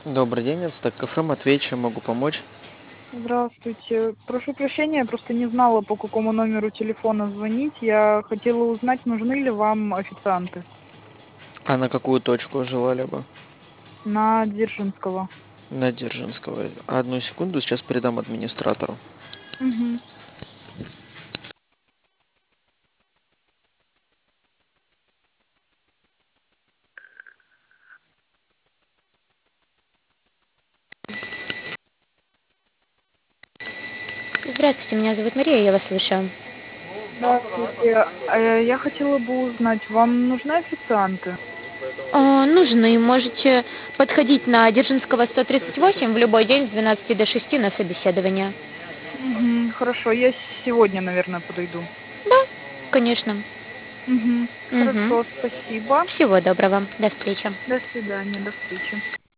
Добрый день, это Стек Кафе, Матвей, чем могу помочь? Здравствуйте. Прошу прощения, просто не знала, по какому номеру телефона звонить. Я хотела узнать, нужны ли вам официанты А на какую точку желали бы? на Дзержинского. На Дзержинского. Одну секунду, сейчас передам администратору. Мгм. Здравствуйте, меня зовут Мария, я вас слушаю. Здравствуйте. Я хотела бы узнать, вам нужны официанты? Нужны, можете подходить на Дзержинского 138 в любой день с 12 до 6 на собеседование. Мгм. Хорошо, я сегодня, наверное, подойду. Да, конечно. Мгм. Мгм. Хорошо, спасибо. Всего доброго, до встречи. До свидания, до встречи.